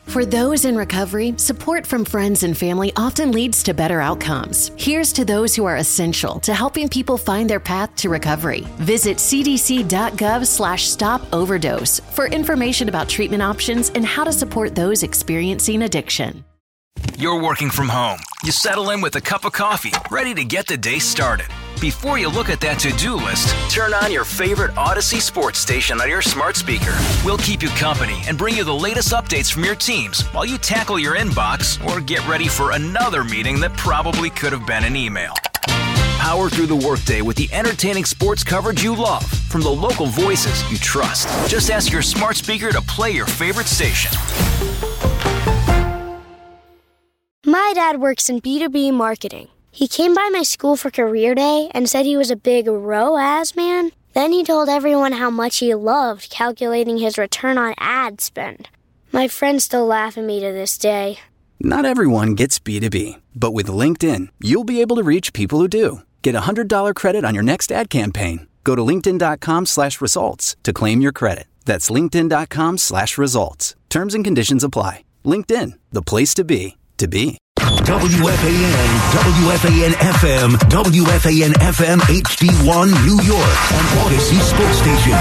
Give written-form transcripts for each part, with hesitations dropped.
For those in recovery, support from friends and family often leads to better outcomes. Here's to those who are essential to helping people find their path to recovery. Visit cdc.gov/stop-overdose for information about treatment options and how to support those experiencing addiction. You're working from home. You settle in with a cup of coffee, ready to get the day started. Before you look at that to-do list, turn on your favorite Odyssey sports station on your smart speaker. We'll keep you company and bring you the latest updates from your teams while you tackle your inbox or get ready for another meeting that probably could have been an email. Power through the workday with the entertaining sports coverage you love from the local voices you trust. Just ask your smart speaker to play your favorite station. My dad works in B2B marketing. He came by my school for career day and said he was a big ROAS man. Then he told everyone how much he loved calculating his return on ad spend. My friends still laugh at me to this day. Not everyone gets B2B, but with LinkedIn, you'll be able to reach people who do. Get a $100 credit on your next ad campaign. Go to linkedin.com/results to claim your credit. That's linkedin.com/results. Terms and conditions apply. LinkedIn, the place to be. WFAN, WFAN-FM, WFAN-FM HD1 New York, an Odyssey sports station.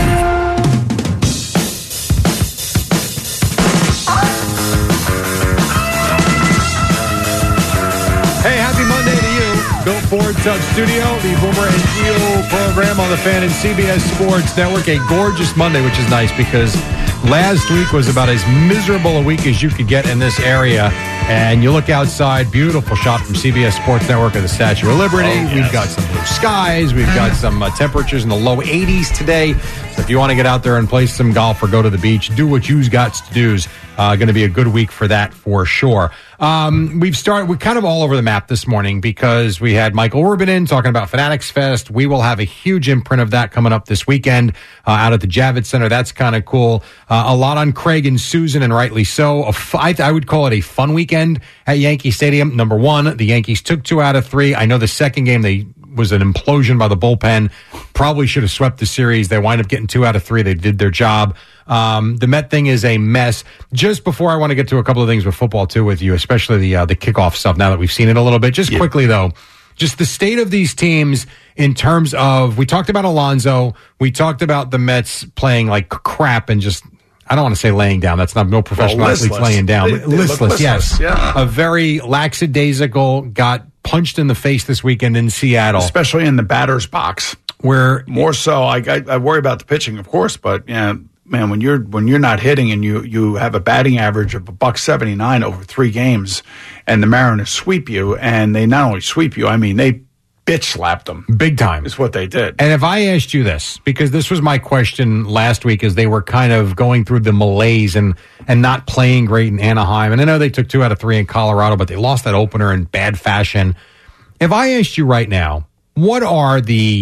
Hey, happy Monday to you. Bill Ford Sub Studio, the Boomer and Gio program on the Fan and CBS Sports Network. A gorgeous Monday, which is nice because last week was about as miserable a week as you could get in this area. And you look outside, beautiful shot from CBS Sports Network of the Statue of Liberty. Oh, yes. We've got some blue skies. We've got some temperatures in the low 80s today. So if you want to get out there and play some golf or go to the beach, do what you've got to do. Going to be a good week for that for sure. We're kind of all over the map this morning because we had Michael Rubin in talking about Fanatics Fest. We will have a huge imprint of that coming up this weekend out at the Javits Center. That's kind of cool. A lot on Craig and Susan, and rightly so. I would call it a fun weekend at Yankee Stadium. Number one, the Yankees took 2 out of 3. I know the second game was an implosion by the bullpen. Probably should have swept the series. They wind up getting 2 out of 3. They did their job. The Met thing is a mess. Just before I want to get to a couple of things with football too with you, especially the kickoff stuff now that we've seen it a little bit. Just quickly though, just the state of these teams in terms of, we talked about Alonso, we talked about the Mets playing like crap and just, I don't want to say laying down. That's not no professional athletes laying down. Listless, yes. Yeah. A very lackadaisical, got punched in the face this weekend in Seattle. Especially in the batter's box. Where more so, I worry about the pitching, of course, but yeah, man, when you're not hitting and you have a batting average of $179 over 3 games, and the Mariners sweep you, and they not only sweep you, I mean they bitch slapped them big time. Is what they did. And if I asked you this, because this was my question last week, as they were kind of going through the malaise and not playing great in Anaheim, and I know they took 2 out of 3 in Colorado, but they lost that opener in bad fashion. If I asked you right now, what are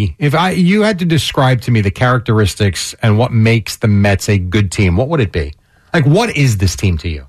you had to describe to me the characteristics and what makes the Mets a good team, what would it be? Like, what is this team to you?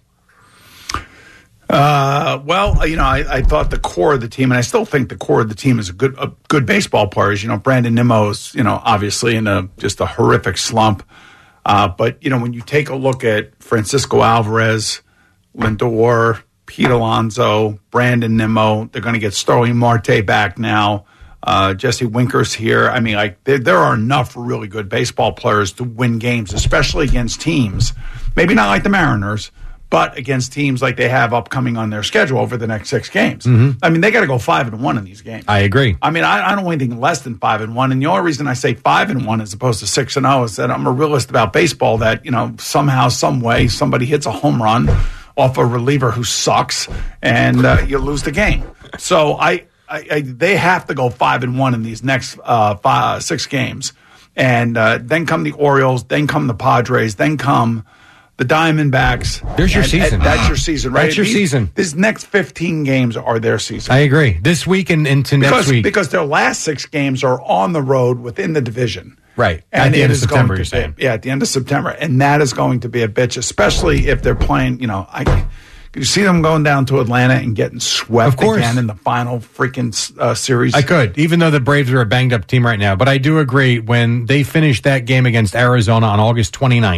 Well, I thought the core of the team, and I still think the core of the team is a good baseball players. Brandon Nimmo's, obviously in just a horrific slump. But when you take a look at Francisco Alvarez, Lindor, Pete Alonso, Brandon Nimmo, they're going to get Starling Marte back now. Jesse Winker's here. I mean, there are enough really good baseball players to win games, especially against teams, maybe not like the Mariners, but against teams like they have upcoming on their schedule over the next 6 games. Mm-hmm. I mean, they got to go 5-1 in these games. I agree. I mean, I don't want anything less than 5-1. And the only reason I say 5-1 as opposed to 6-0 is that I'm a realist about baseball. That somehow, some way, somebody hits a home run off a reliever who sucks, and you lose the game. So they have to go 5-1 in these next 6 games, and then come the Orioles, then come the Padres, then come the Diamondbacks. There's your season. That's your season, right? That's your season. These next 15 games are their season. I agree. This week and into next week. Because their last 6 games are on the road within the division. Right. And at the end of September, you're saying. Yeah, at the end of September. And that is going to be a bitch, especially if they're playing, you see them going down to Atlanta and getting swept again in the final freaking series? I could, even though the Braves are a banged-up team right now. But I do agree, when they finished that game against Arizona on August 29th,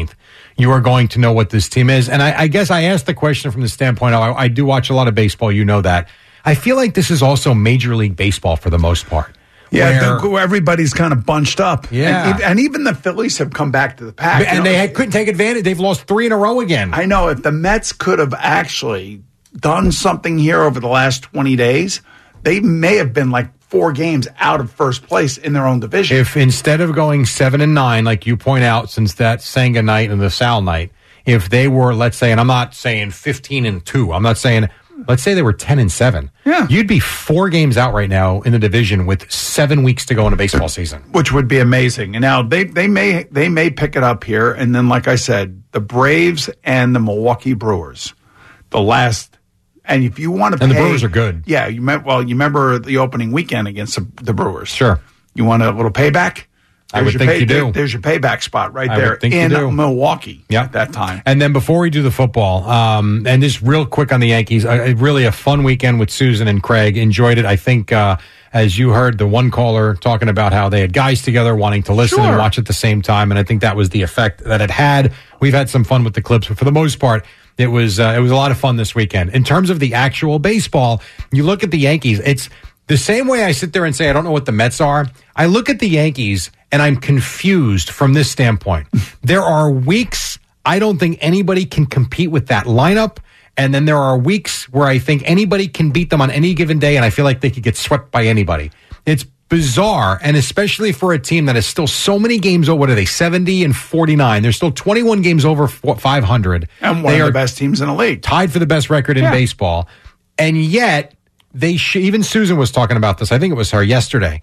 you are going to know what this team is. And I guess I asked the question from the standpoint of I do watch a lot of baseball. You know that. I feel like this is also Major League Baseball for the most part. Yeah, everybody's kind of bunched up. Yeah. And even the Phillies have come back to the pack. And they couldn't take advantage. They've lost 3 in a row again. I know. If the Mets could have actually done something here over the last 20 days, they may have been like 4 games out of first place in their own division. If instead of going 7-9, like you point out, since that Senga night and the Sal night, if they were, let's say, and I'm not saying 15-2, I'm not saying, let's say they were 10-7. Yeah. You'd be 4 games out right now in the division with 7 weeks to go in a baseball season, which would be amazing. And now they may pick it up here, and then, like I said, the Braves and the Milwaukee Brewers, the last. And if you want to, and the Brewers are good. Yeah, you remember the opening weekend against the Brewers. Sure. You want a little payback? I would think you do. There's your payback spot right there in Milwaukee at that time. And then before we do the football, and just real quick on the Yankees, really a fun weekend with Susan and Craig. Enjoyed it. I think, as you heard, the one caller talking about how they had guys together wanting to listen and watch at the same time. And I think that was the effect that it had. We've had some fun with the clips, but for the most part, it was a lot of fun this weekend. In terms of the actual baseball, you look at the Yankees, it's the same way I sit there and say, I don't know what the Mets are. I look at the Yankees and I'm confused from this standpoint. There are weeks I don't think anybody can compete with that lineup. And then there are weeks where I think anybody can beat them on any given day. And I feel like they could get swept by anybody. It's bizarre. And especially for a team that is still so many games over. What are they? 70-49. They're still 21 games over 500. And one of the best teams in the league. Tied for the best record in baseball. And yet even Susan was talking about this. I think it was her yesterday.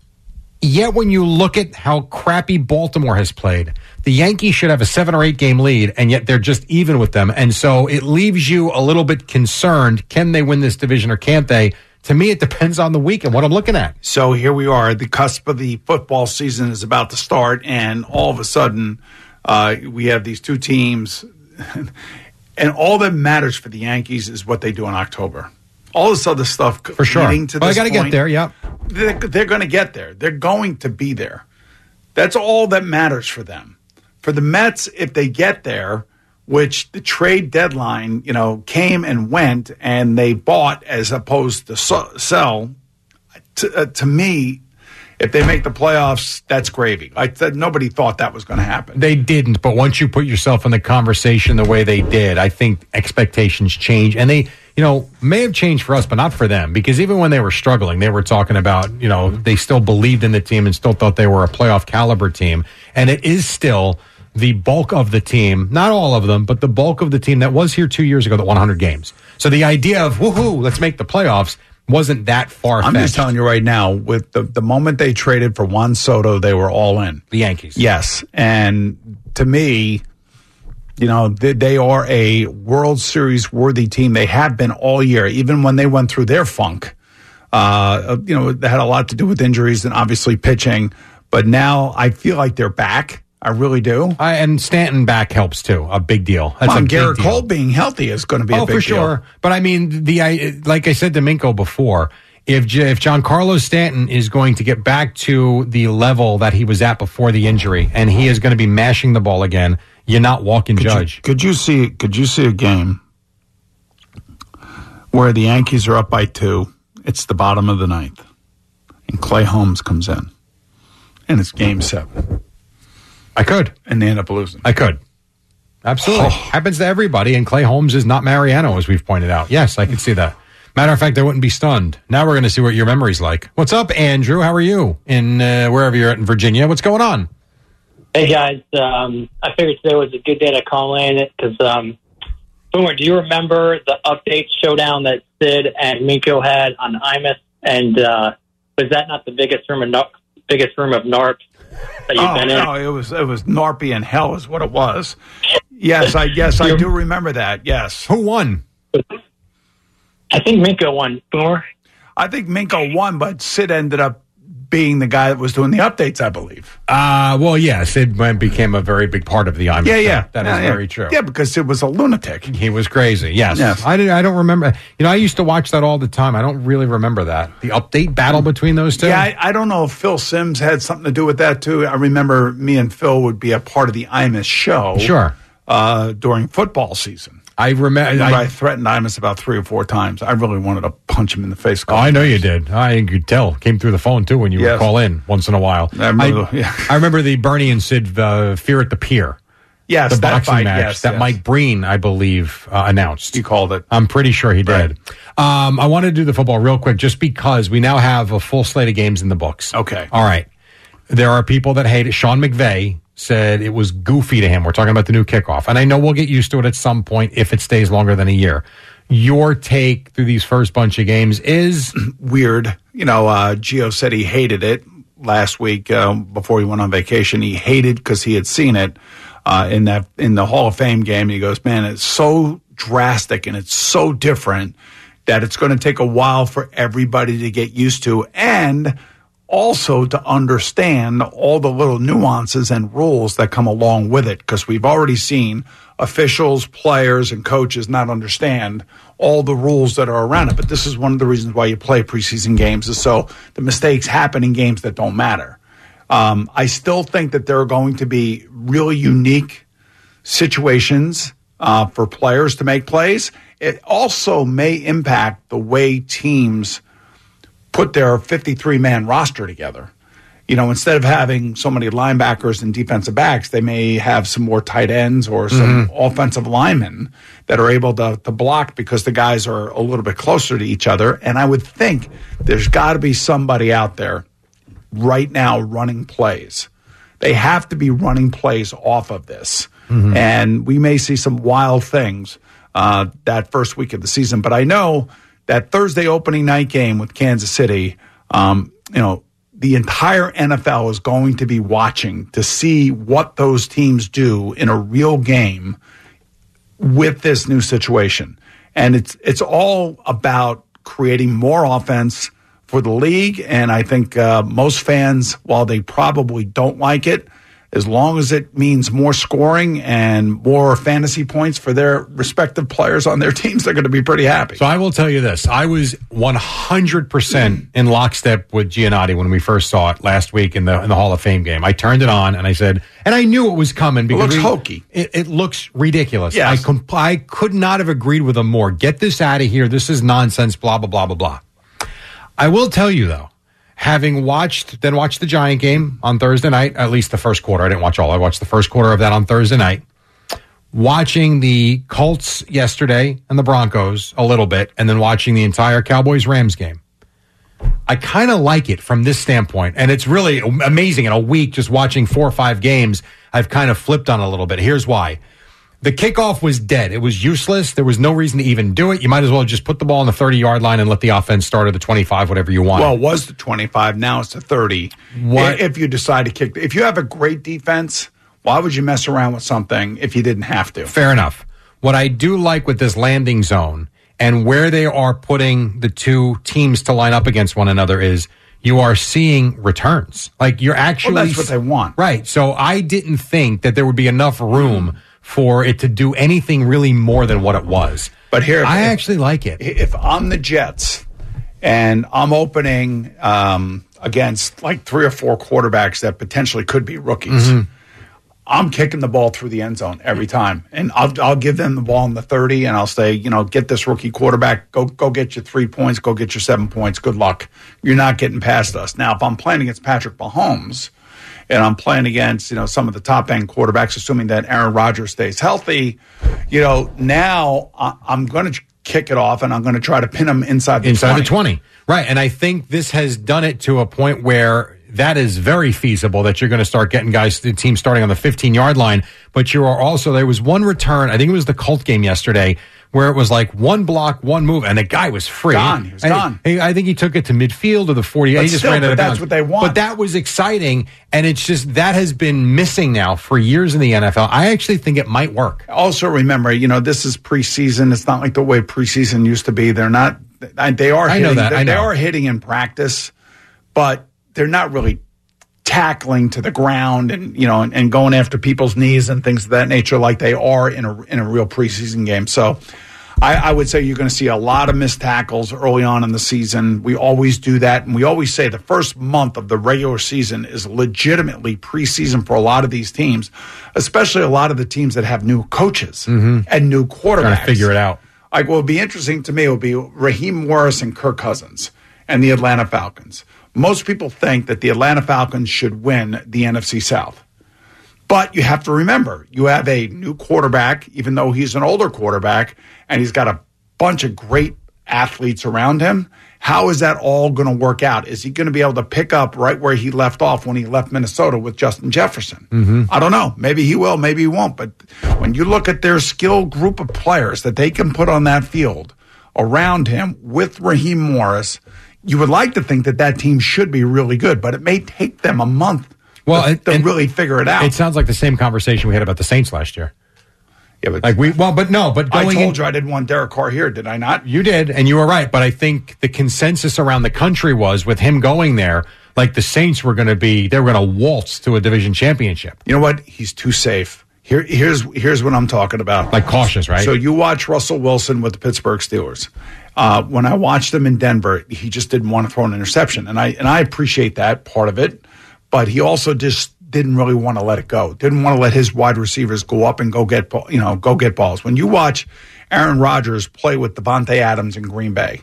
Yet when you look at how crappy Baltimore has played, the Yankees should have a 7 or 8 game lead, and yet they're just even with them. And so it leaves you a little bit concerned. Can they win this division or can't they? To me, it depends on the week and what I'm looking at. So here we are. The cusp of the football season is about to start, and all of a sudden we have these 2 teams. And all that matters for the Yankees is what they do in October. All this other stuff for sure. Leading to this I got to get there. Yeah, they're going to get there. They're going to be there. That's all that matters for them. For the Mets, if they get there, which the trade deadline, came and went, and they bought as opposed to sell. To me, if they make the playoffs, that's gravy. I said nobody thought that was going to happen. They didn't, but once you put yourself in the conversation the way they did, I think expectations change, and they. May have changed for us, but not for them. Because even when they were struggling, they were talking about, they still believed in the team and still thought they were a playoff caliber team. And it is still the bulk of the team, not all of them, but the bulk of the team that was here 2 years ago that won 100 games. So the idea of, woohoo, let's make the playoffs wasn't that far-fetched. I'm just telling you right now, with the moment they traded for Juan Soto, they were all in. The Yankees. Yes. And to me, they are a World Series worthy team. They have been all year, even when they went through their funk. They had a lot to do with injuries and obviously pitching. But now I feel like they're back. I really do. And Stanton back helps too. A big deal. That's Garrett Cole being healthy is going to be a big deal. Oh, for sure. But I mean, like I said to Minko before, if Giancarlo Stanton is going to get back to the level that he was at before the injury, and he is going to be mashing the ball again, you're not walking Judge. Could you see a game where the Yankees are up by 2? It's the bottom of the 9th, and Clay Holmes comes in, and it's Game 7. I could, and they end up losing. I could, absolutely. Happens to everybody, and Clay Holmes is not Mariano, as we've pointed out. Yes, I could see that. Matter of fact, I wouldn't be stunned. Now we're going to see what your memory's like. What's up, Andrew? How are you in wherever you're at in Virginia? What's going on? Hey, guys. I figured today was a good day to call in because, Boomer, do you remember the update showdown that Sid and Minko had on Imus? And was that not the biggest room of NARP that you've been in? No, it was NARPy in hell is what it was. Yes, I do remember that, yes. Who won? I think Minko won, Boomer. I think Minko won, but Sid ended up being the guy that was doing the updates, I believe. Well, yes, it became a very big part of the Imus. Yeah. That is very true. Yeah, because it was a lunatic. He was crazy, yes. I don't remember. I used to watch that all the time. I don't really remember that. The update battle between those two? Yeah, I don't know if Phil Simms had something to do with that, too. I remember me and Phil would be a part of the Imus show. Sure. during football season. I remember I threatened Imus about 3 or 4 times. I really wanted to punch him in the face. I know you did. I could tell. Came through the phone, too, when you would call in once in a while. I remember the Bernie and Sid Fear at the Pier. Yes, the boxing fight, match that Mike Breen, I believe, announced. He called it. I'm pretty sure he did. I want to do the football real quick just because we now have a full slate of games in the books. Okay. All right. There are people that hate it. Sean McVay said it was goofy to him. We're talking about the new kickoff. And I know we'll get used to it at some point if it stays longer than a year. Your take through these first bunch of games is? Weird. Gio said he hated it last week before he went on vacation. He hated because he had seen it in the Hall of Fame game. He goes, man, it's so drastic and it's so different that it's going to take a while for everybody to get used to, and also to understand all the little nuances and rules that come along with it, because we've already seen officials, players, and coaches not understand all the rules that are around it. But this is one of the reasons why you play preseason games, is so the mistakes happen in games that don't matter. I still think that there are going to be really unique situations for players to make plays. It also may impact the way teams put their 53-man roster together. Instead of having so many linebackers and defensive backs, they may have some more tight ends or some offensive linemen that are able to block because the guys are a little bit closer to each other. And I would think there's got to be somebody out there right now running plays. They have to be running plays off of this. And we may see some wild things that first week of the season. But I know that Thursday opening night game with Kansas City, the entire NFL is going to be watching to see what those teams do in a real game with this new situation. And it's all about creating more offense for the league. And I think most fans, while they probably don't like it, as long as it means more scoring and more fantasy points for their respective players on their teams, they're going to be pretty happy. So I will tell you this. I was 100% in lockstep with Giannotti when we first saw it last week in the Hall of Fame game. I turned it on and I said, and I knew it was coming because it looks hokey. It looks ridiculous. Yes. I could not have agreed with him more. Get this out of here. This is nonsense, blah, blah, blah, blah, blah. I will tell you, though, having watched the Giant game on Thursday night, at least the first quarter. I didn't watch all. I watched the first quarter of that on Thursday night. Watching the Colts yesterday and the Broncos a little bit, and then watching the entire Cowboys-Rams game. I kind of like it from this standpoint, and it's really amazing. In a week, just watching 4 or 5 games, I've kind of flipped on a little bit. Here's why. The kickoff was dead. It was useless. There was no reason to even do it. You might as well just put the ball on the 30-yard line and let the offense start at the 25, whatever you want. Well, it was the 25. Now it's the 30. What? If you decide to kick. If you have a great defense, why would you mess around with something if you didn't have to? Fair enough. What I do like with this landing zone and where they are putting the two teams to line up against one another is you are seeing returns. Like you're actually... Well, that's what they want. Right. So I didn't think that there would be enough room for it to do anything really more than what it was. But here, I actually like it. If I'm the Jets and I'm opening against like 3 or 4 quarterbacks that potentially could be rookies, I'm kicking the ball through the end zone every time. And I'll give them the ball in the 30 and I'll say, get this rookie quarterback, go get your 3 points, go get your 7 points. Good luck. You're not getting past us. Now, if I'm playing against Patrick Mahomes, and I'm playing against, some of the top-end quarterbacks, assuming that Aaron Rodgers stays healthy, now I'm going to kick it off, and I'm going to try to pin them inside the 20. Right, and I think this has done it to a point where that is very feasible, that you're going to start getting the team starting on the 15-yard line, but you are also, there was one return, I think it was the Colt game yesterday, where it was like one block, one move, and the guy was free. He was gone. I think he took it to midfield or the 40. He just ran out of bounds. That's what they want. But that was exciting, and it's just that has been missing now for years in the NFL. I actually think it might work. Also, remember, this is preseason. It's not like the way preseason used to be. They're not. They are. I know that. They are hitting in practice, but they're not really tackling to the ground and and going after people's knees and things of that nature like they are in a real preseason game. So I would say you're going to see a lot of missed tackles early on in the season. We always do that, and we always say the first month of the regular season is legitimately preseason for a lot of these teams, especially a lot of the teams that have new coaches and new quarterbacks. Trying to figure it out. Like, what would be interesting to me would be Raheem Morris and Kirk Cousins and the Atlanta Falcons. Most people think that the Atlanta Falcons should win the NFC South. But you have to remember, you have a new quarterback, even though he's an older quarterback, and he's got a bunch of great athletes around him. How is that all going to work out? Is he going to be able to pick up right where he left off when he left Minnesota with Justin Jefferson? I don't know. Maybe he will, maybe he won't. But when you look at their skilled group of players that they can put on that field around him with Raheem Morris, you would like to think that that team should be really good, but it may take them a month to really figure it out. It sounds like the same conversation we had about the Saints last year. Yeah, but I told you I didn't want Derek Carr here, did I not? You did, and you were right. But I think the consensus around the country was, with him going there, like the Saints were going to waltz to a division championship. You know what? He's too safe. Here's what I'm talking about. Like cautious, right? So you watch Russell Wilson with the Pittsburgh Steelers. When I watched him in Denver, he just didn't want to throw an interception, and I appreciate that part of it. But he also just didn't really want to let it go. Didn't want to let his wide receivers go up and go get balls. When you watch Aaron Rodgers play with Devontae Adams in Green Bay,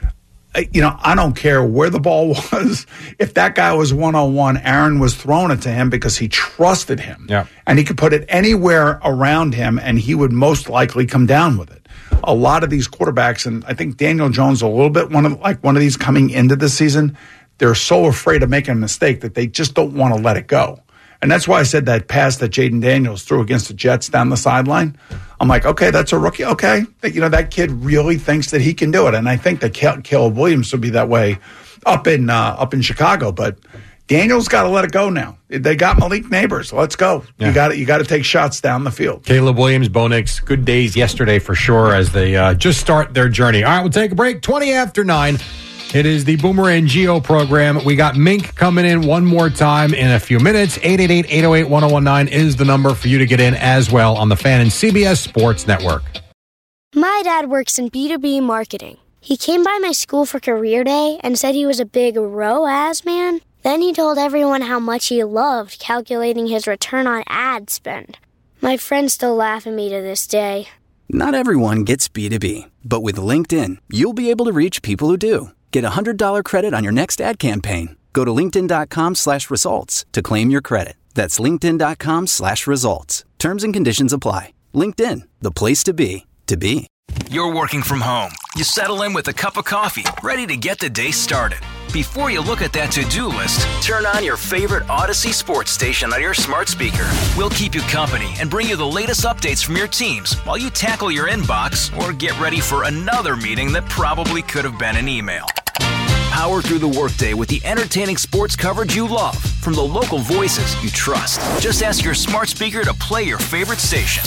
I don't care where the ball was. If that guy was one-on-one, Aaron was throwing it to him because he trusted him. Yeah. And he could put it anywhere around him, and he would most likely come down with it. A lot of these quarterbacks, and I think Daniel Jones a little bit one of these coming into the season, they're so afraid of making a mistake that they just don't want to let it go. And that's why I said that pass that Jaden Daniels threw against the Jets down the sideline. I'm like, okay, that's a rookie. Okay. That kid really thinks that he can do it. And I think that Caleb Williams will be that way up in Chicago. But Daniels got to let it go now. They got Malik Neighbors. Let's go. Yeah. You got to take shots down the field. Caleb Williams, Bo Nix, good days yesterday for sure as they just start their journey. All right, we'll take a break. 20 after 9. It is the Boomer and Gio program. We got Mink coming in one more time in a few minutes. 888-808-1019 is the number for you to get in as well on the Fan and CBS Sports Network. My dad works in B2B marketing. He came by my school for career day and said he was a big ROAS man. Then he told everyone how much he loved calculating his return on ad spend. My friends still laugh at me to this day. Not everyone gets B2B, but with LinkedIn, you'll be able to reach people who do. Get a $100 credit on your next ad campaign. Go to linkedin.com/results to claim your credit. That's linkedin.com/results. Terms and conditions apply. LinkedIn, the place to be, to be. You're working from home. You settle in with a cup of coffee, ready to get the day started. Before you look at that to-do list, turn on your favorite Odyssey sports station on your smart speaker. We'll keep you company and bring you the latest updates from your teams while you tackle your inbox or get ready for another meeting that probably could have been an email. Power through the workday with the entertaining sports coverage you love from the local voices you trust. Just ask your smart speaker to play your favorite station.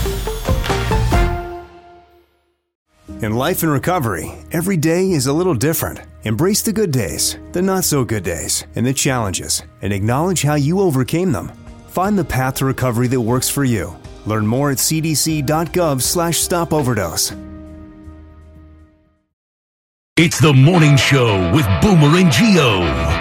In life and recovery, every day is a little different. Embrace the good days, the not so good days, and the challenges, and acknowledge how you overcame them. Find the path to recovery that works for you. Learn more at cdc.gov/stopoverdose. It's the morning show with Boomer and Gio.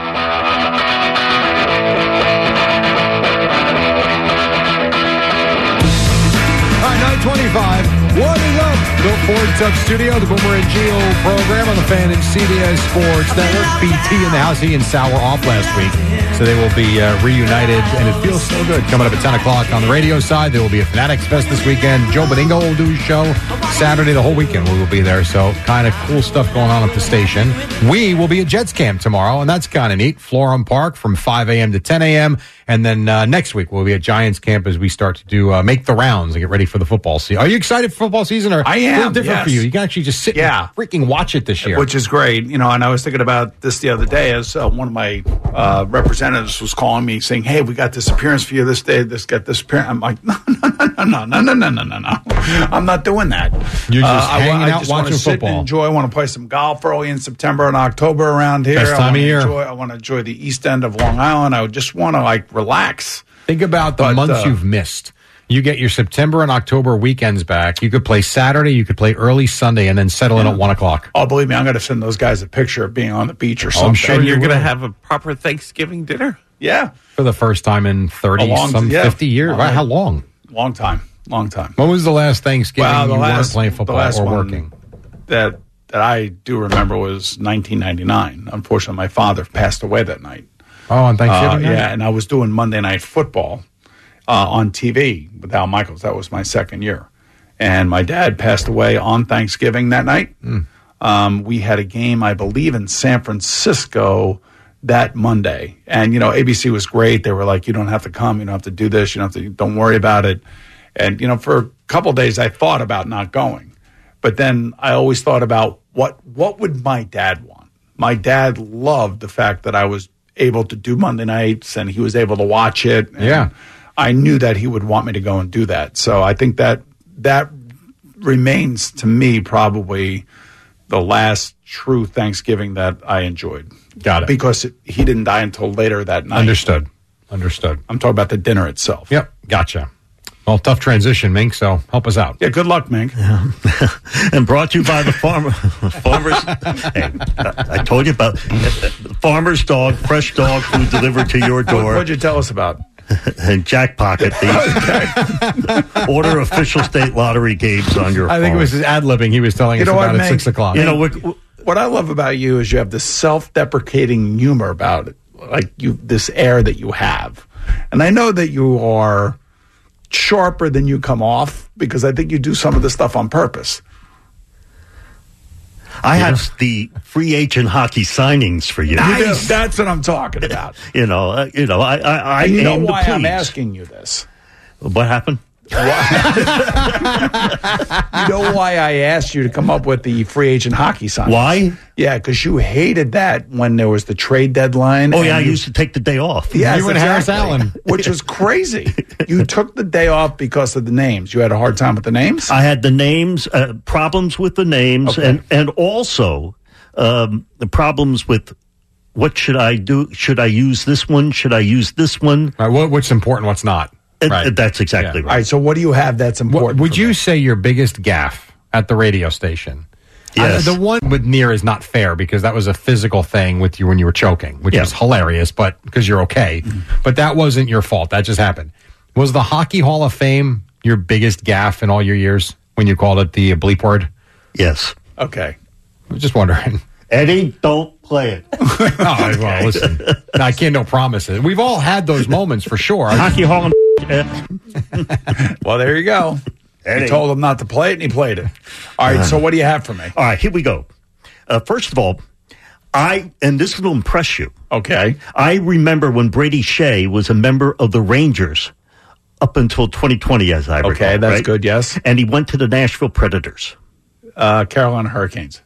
All right, 9:25. What is up? Bill Ford Tub Studio, the Boomer and Gio program on the Fan and CBS Sports Network. BT in the house. He and Sal were off last week, so they will be reunited, and it feels so good. Coming up at 10 o'clock on the radio side, there will be a Fanatics Fest this weekend. Joe Beningo will do his show Saturday, the whole weekend we will be there, so kind of cool stuff going on at the station. We will be at Jets camp tomorrow, and that's kind of neat. Florham Park from 5 a.m. to 10 a.m., and then next week we'll be at Giants camp as we start to do make the rounds and get ready for the football season. Are you excited for football season? Or I am. A little different for you. You can actually just sit and freaking watch it this year. Which is great. And I was thinking about this the other day as one of my representatives was calling me saying, hey, we got this appearance for you this day. Got this appearance. I'm like, no. I'm not doing that. You're just hanging out watching football. football. And enjoy. I want to play some golf early in September and October around here. Best time of year. I want to enjoy the east end of Long Island. I would just want to relax. Think about the months you've missed. You get your September and October weekends back. You could play Saturday, you could play early Sunday, and then settle in at 1 o'clock. Oh, believe me, I'm going to send those guys a picture of being on the beach or something. I'm sure And you're you going to will. have a proper Thanksgiving dinner? Yeah. For the first time in 50 years. Wow, how long? Long time. When was the last Thanksgiving you weren't playing football or one working? That I do remember was 1999. Unfortunately, my father passed away that night. Oh, on Thanksgiving night? Yeah, and I was doing Monday Night Football on TV with Al Michaels. That was my second year. And my dad passed away on Thanksgiving that night. We had a game, I believe, in San Francisco that Monday. And, ABC was great. They were like, you don't have to come. You don't have to do this. Don't worry about it. And, for a couple of days, I thought about not going. But then I always thought about what would my dad want? My dad loved the fact that I was able to do Monday nights and he was able to watch it. And I knew that he would want me to go and do that. So I think that remains to me probably the last true Thanksgiving that I enjoyed. Got it. Because he didn't die until later that night. Understood. I'm talking about the dinner itself. Yep, gotcha. Well, tough transition, Mink, so help us out. Yeah, good luck, Mink. And brought to you by the farmers. Hey, I told you about Farmer's Dog, fresh dog food delivered to your door. What'd you tell us about? And Jack Pocket, order official state lottery games on your phone. I think it was his ad-libbing he was telling us about at 6 o'clock. What I love about you is you have this self-deprecating humor about it, like this air that you have. And I know that you are sharper than you come off because I think you do some of the stuff on purpose. I have the free agent hockey signings for you. Nice. That's what I'm talking about. I you know why to I'm please. asking you this. What happened? You know why I asked you to come up with the free agent hockey sign? Why? Yeah, because you hated that when there was the trade deadline. Oh, yeah, I used to take the day off. Yes, you and Harris Allen. Which was crazy. You took the day off because of the names. You had a hard time with the names? I had the names, problems with the names, Okay. and also the problems with what should I do? Should I use this one? Should I use this one? Right, what's important, what's not. Right. That's exactly All right. right, so what do you have that's important? Would you say your biggest gaffe at the radio station? Yes. The one with Near is not fair because that was a physical thing with you when you were choking, which was hilarious, but because you're okay. But that wasn't your fault. That just happened. Was the Hockey Hall of Fame your biggest gaffe in all your years when you called it the bleep word? Yes. Okay. I was just wondering. Eddie, don't play it. Oh, well, listen. I can't no promises. We've all had those moments for sure. Hockey Hall. Well, there you go. Eddie. You told him not to play it, and he played it. All right, so what do you have for me? All right, here we go. First of all, and this will impress you. Okay. I remember when Brady Shea was a member of the Rangers up until 2020, as I recall. Okay, that's right? good, yes. And he went to the Nashville Predators. Carolina Hurricanes.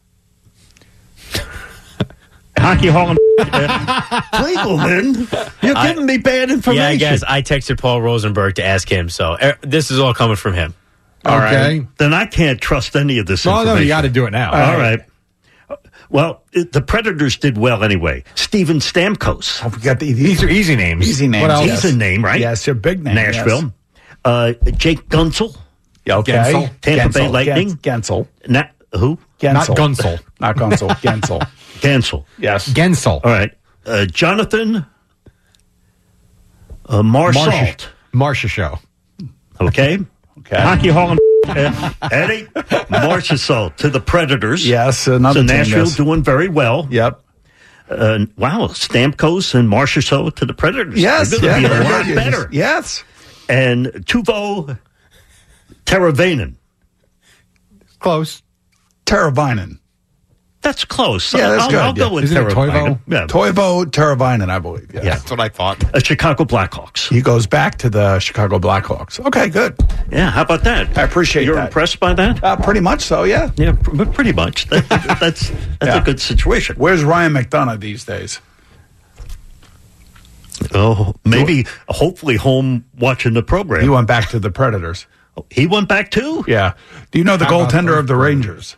Hockey Hall and Flagleman, you're giving me bad information. Yeah, guys, I texted Paul Rosenberg to ask him, so this is all coming from him. All right. Then I can't trust any of this information. No, you got to do it now. All right. Well, the Predators did well anyway. Steven Stamkos. I forgot these are easy names. Easy names. What else? He's a name, right? Yes, they're big names. Nashville. Jake Gunsel. Yeah, okay. Gensel. Tampa Bay Lightning. Gensel. Who? Gensel. Not Gunsel. Not Gunsel. Gensel. Gansel. Yes. Gensel. All right. Jonathan Marchand. Marcia Show. Okay. Okay. Hockey Hall and Eddie Marchessault to the Predators. Yes, another So team, Nashville yes. doing very well. Yep. Wow, Stamkos and Marchessault to the Predators. Yes. They're going to be a yeah, lot better. Yes. And Tuvo Teravainen. Close. Teravainen. That's close. Yeah, that's I'll good. go with Isn't it Teravainen. Toivo? Yeah. Toivo Teravainen, I believe. Yes. Yeah. That's what I thought. Chicago Blackhawks. He goes back to the Chicago Blackhawks. Okay, good. Yeah, how about that? I appreciate You're that. impressed by that? Pretty much so, yeah. Yeah, pretty much. That's Yeah. a good situation. Where's Ryan McDonough these days? Oh, maybe, hopefully, home watching the program. He went back to the Predators. He went back too? Yeah. Do you know the How about goaltender those of the Rangers?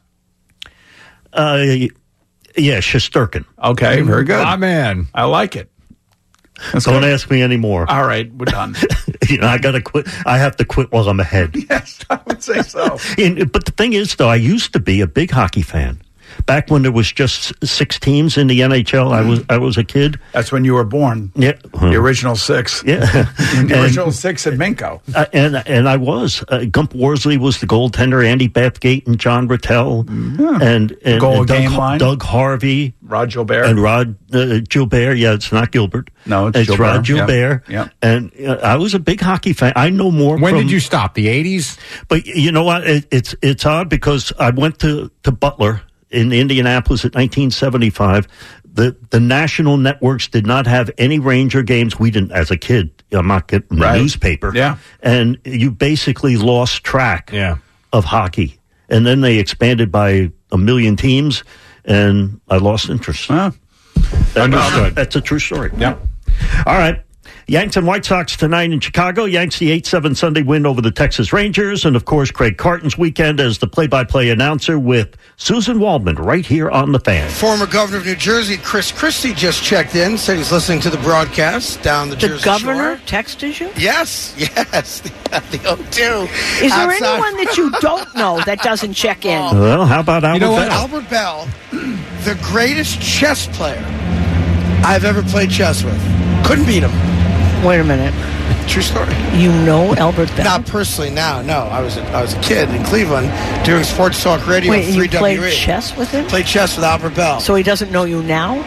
Yeah, Shesterkin. Okay, very good. My man. I like it. Don't ask me anymore. All right, we're done. I got to quit. I have to quit while I'm ahead. Yes, I would say so. But the thing is, though, I used to be a big hockey fan. Back when there was just 6 teams in the NHL, I was a kid. That's when you were born. Yeah, the original 6. Yeah, the original 6 at Minko. And I was. Gump Worsley was the goaltender. Andy Bathgate and John Rattel, and Doug Harvey, Rod Gilbert, and Rod Gilbert. Yeah, it's not Gilbert. No, it's Gilbert. Rod Gilbert. Yeah. And I was a big hockey fan. I know more. When did you stop? The 80s? But you know what? It's odd because I went to Butler in Indianapolis in 1975. The national networks did not have any Ranger games. We didn't, as a kid. I'm not getting the newspaper. Yeah. And you basically lost track of hockey. And then they expanded by 1 million teams, and I lost interest. Understood. That's a true story. Yeah. All right. Yanks and White Sox tonight in Chicago. Yanks the 8-7 Sunday win over the Texas Rangers. And, of course, Craig Carton's weekend as the play-by-play announcer with Susan Waldman right here on The Fan. Former governor of New Jersey, Chris Christie, just checked in, said he's listening to the broadcast down the Jersey Shore. The governor texted you? Yes. The O2. Is there anyone that you don't know that doesn't check in? Well, how about Albert Bell? Albert Bell, the greatest chess player I've ever played chess with. Couldn't beat him. Wait a minute. True story. You know Albert Bell? Not personally now, no. I was a kid in Cleveland doing sports talk radio. Wait, 3WE. you played chess with him? Played chess with Albert Bell. So he doesn't know you now?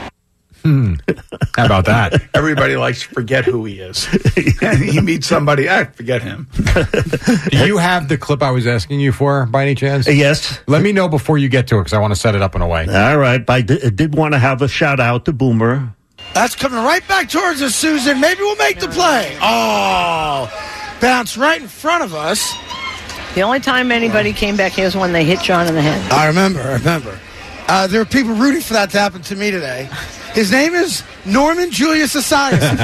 How about that? Everybody likes to forget who he is. He meets somebody, forget him. Do you have the clip I was asking you for, by any chance? Yes. Let me know before you get to it, because I want to set it up in a way. All right. I did want to have a shout-out to Boomer. That's coming right back towards us, Susan. Maybe we'll make the play. Oh, bounce right in front of us. The only time anybody came back here is when they hit John in the head. I remember. There are people rooting for that to happen to me today. His name is Norman Julius Esiason.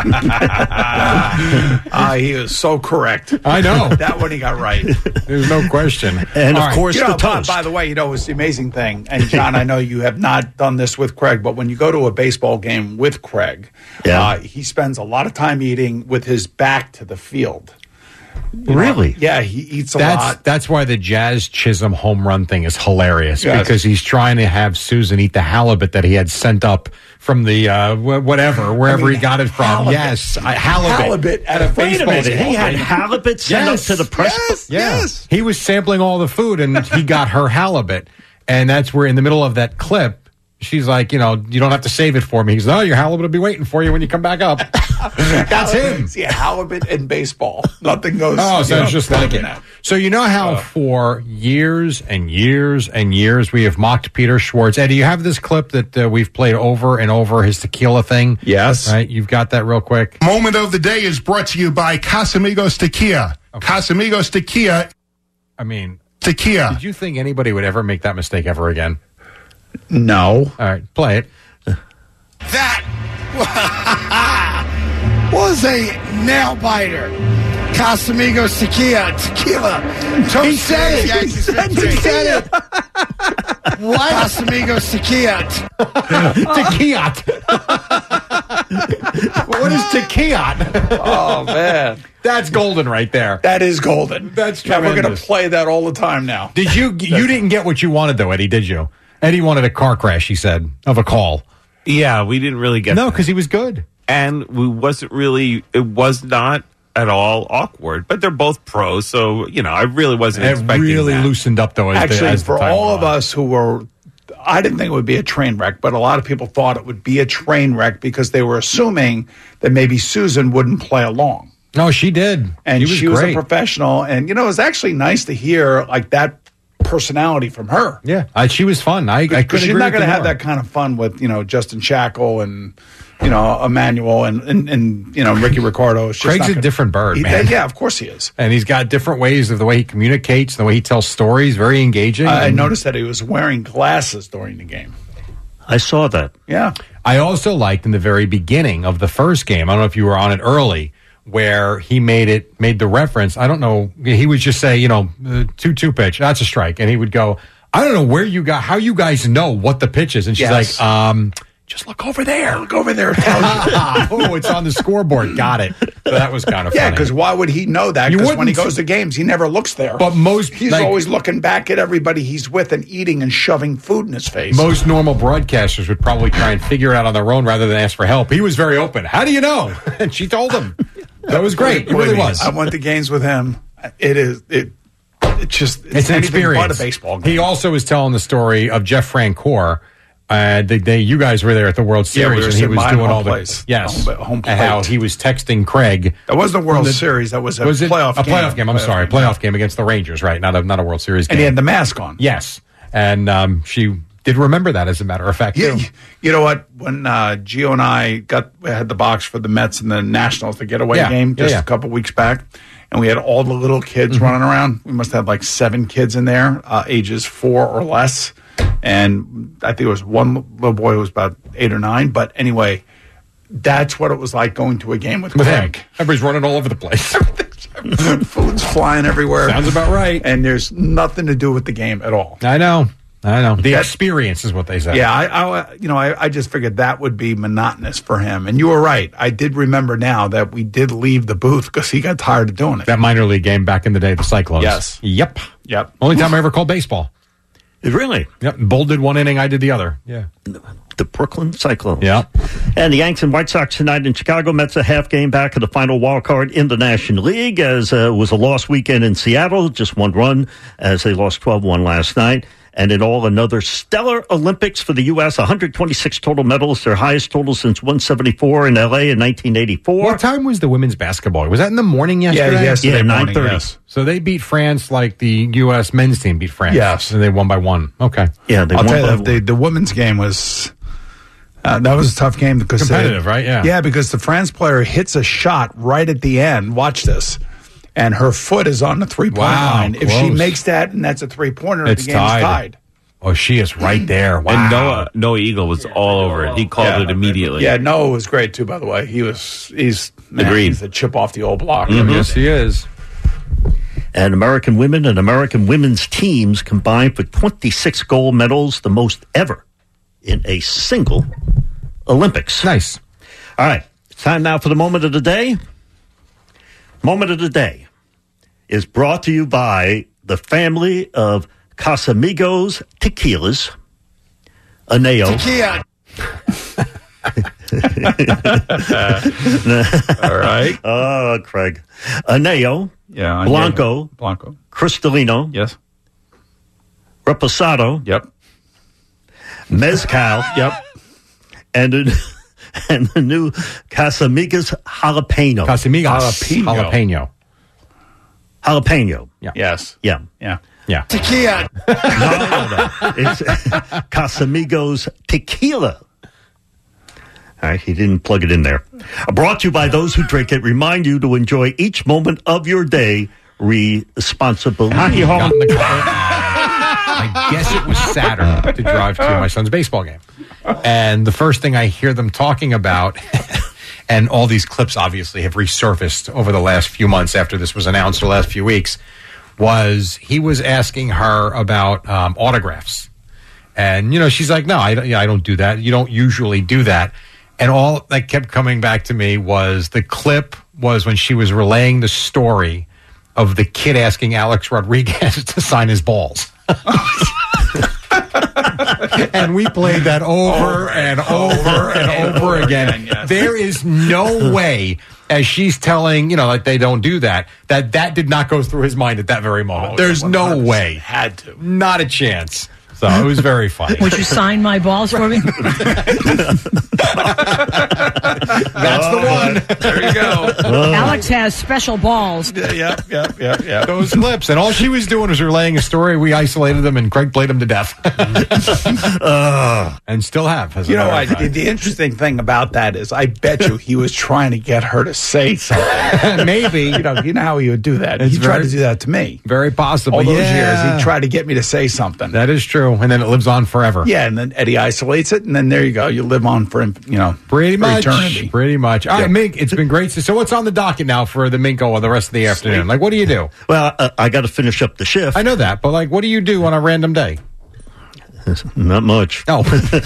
He is so correct. I know. That one he got right. There's no question. And, of course, the toast. By the way, it's the amazing thing. And, John, I know you have not done this with Craig, but when you go to a baseball game with Craig, he spends a lot of time eating with his back to the field. Really? Yeah, he eats a lot. That's why the Jazz Chisholm home run thing is hilarious, because he's trying to have Susan eat the halibut that he had sent up from the wherever he got it from. Halibut. Yes, halibut at a baseball game. He had halibut sent up to the press. Yes. He was sampling all the food, and he got her halibut. And that's where, in the middle of that clip, she's like, you don't have to save it for me. He's like, your halibut will be waiting for you when you come back up. That's him. Yeah, halibut and baseball. Nothing goes. Oh, sounds just like it. So you know how for years and years and years we have mocked Peter Schwartz. Eddie, you have this clip that we've played over and over, his tequila thing? Yes. Right? You've got that real quick? Moment of the day is brought to you by Casamigos Tequila. Okay. Casamigos Tequila. I mean, tequila. Did you think anybody would ever make that mistake ever again? No. All right, play it. That was a nail biter. Casamigos Tequila. He said it. He said it. What? Casamigos Tequila. What is tequila? Oh, man. That's golden right there. That is golden. That's tremendous. tremendous. We're going to play that all the time now. Did you didn't get what you wanted, though, Eddie, did you? Eddie wanted a car crash, he said, of a call. Yeah, we didn't really get No, because he was good. And it was not at all awkward, but they're both pros, so, I really wasn't expecting that. It really loosened up, though, as for all of us who were, I didn't think it would be a train wreck, but a lot of people thought it would be a train wreck because they were assuming that maybe Susan wouldn't play along. No, she did. And she was a professional, and, it was actually nice to hear, like, that personality from her. Yeah, she was fun. I couldn't agree. She's not going to have that kind of fun with Justin Shackle and Emmanuel and Ricky Ricardo. Craig's a different bird, man. Yeah, of course he is. And he's got different ways of the way he communicates, the way he tells stories. Very engaging. I noticed that he was wearing glasses during the game. I saw that. Yeah. I also liked in the very beginning of the first game. I don't know if you were on it early, where he made the reference. I don't know. He would just say, 2-2 pitch. That's a strike. And he would go, I don't know how you guys know what the pitch is. And she's like, just look over there. Look over there. It tells you. Oh, it's on the scoreboard. Got it. So that was kind of funny. Yeah, because why would he know that? Because when he goes to games, he never looks there. But he's always looking back at everybody he's with and eating and shoving food in his face. Most normal broadcasters would probably try and figure it out on their own rather than ask for help. He was very open. How do you know? And she told him. That was great. It really was. I went to games with him. It's an experience. But a baseball game. He also was telling the story of Jeff Francoeur. You guys were there at the World Series, and he was doing all the home plate. And how he was texting Craig. That wasn't the World Series. That was a playoff game. A playoff game. I'm sorry, playoff game against the Rangers, right? Not a World Series game. And he had the mask on. Yes, and she did remember that, as a matter of fact. Yeah, you know what? When Gio and I had the box for the Mets and the Nationals, the getaway game, just a couple weeks back. And we had all the little kids running around. We must have like 7 kids in there, ages 4 or less. And I think it was one little boy who was about 8 or 9. But anyway, that's what it was like going to a game with Craig. Him. Everybody's running all over the place. Food's flying everywhere. Sounds about right. And there's nothing to do with the game at all. I know. The experience is what they say. Yeah, I just figured that would be monotonous for him. And you were right. I did remember now that we did leave the booth because he got tired of doing it. That minor league game back in the day, the Cyclones. Yes. Yep. Yep. Only time I ever called baseball. Really? Yep. Bull did one inning, I did the other. Yeah. The Brooklyn Cyclones. Yeah. And the Yanks and White Sox tonight in Chicago. Mets a half game back of the final wild card in the National League, as was a lost weekend in Seattle. Just one run as they lost 12-1 last night. And in all, another stellar Olympics for the U.S. 126 total medals, their highest total since 174 in L.A. in 1984. What time was the women's basketball? Was that in the morning yesterday? Yeah, yesterday morning, 9:30. yes. So they beat France like the U.S. men's team beat France. Yes. And they won by 1. Okay. Yeah, I'll tell you, the women's game was... that was a tough game because... Competitive, right? Yeah. Yeah, because the France player hits a shot right at the end. Watch this. And her foot is on the three-point line. Close. If she makes that and that's a three-pointer, the game's tied. Oh, she is right there. Wow. And Noah Eagle was all over it. He called it immediately. Yeah, Noah was great, too, by the way. He's the chip off the old block. Mm-hmm. Yes, he is. And American women and American women's teams combined for 26 gold medals, the most ever in a single Olympics. Nice. All right. It's time now for the moment of the day. Moment of the day is brought to you by the family of Casamigos Tequilas, Aneo. Tequila. All right. Oh, Craig. Aneo. Yeah. Blanco. Cristalino. Yes. Reposado. Yep. Mezcal. Yep. And the new Casamigos Jalapeno. Jalapeno. Yeah. Yes. Yeah. Yeah. Yeah. Tequila. No. It's Casamigos Tequila. All right, he didn't plug it in there. Brought to you by those who drink it. Remind you to enjoy each moment of your day responsibly. Hockey Hall in the car. I guess it was Saturn to drive to my son's baseball game. And the first thing I hear them talking about, and all these clips obviously have resurfaced over the last few months after this was announced, the last few weeks, was he was asking her about autographs. And, she's like, no, I don't do that. You don't usually do that. And all that kept coming back to me was the clip was when she was relaying the story of the kid asking Alex Rodriguez to sign his balls. And we played that over and over again. Yes. There is no way, as she's telling, like they don't do that did not go through his mind at that very moment. There's no way. Had to. Not a chance. So it was very funny. Would you sign my balls for me? That's the one. There you go. Alex has special balls. Yeah. Those clips. And all she was doing was relaying a story. We isolated them, and Craig played them to death. And still have. The interesting thing about that is I bet you he was trying to get her to say something. Maybe. You know how he would do that. He tried to do that to me. Very possible. All those years, he tried to get me to say something. That is true. And then it lives on forever. Yeah, and then Eddie isolates it, and then there you go. You live on for pretty much eternity. Pretty much. All right, Mink, it's been great. So what's on the docket now for the Minko or the rest of the afternoon? Like, what do you do? Well, I got to finish up the shift. I know that, but what do you do on a random day? Not much. Oh.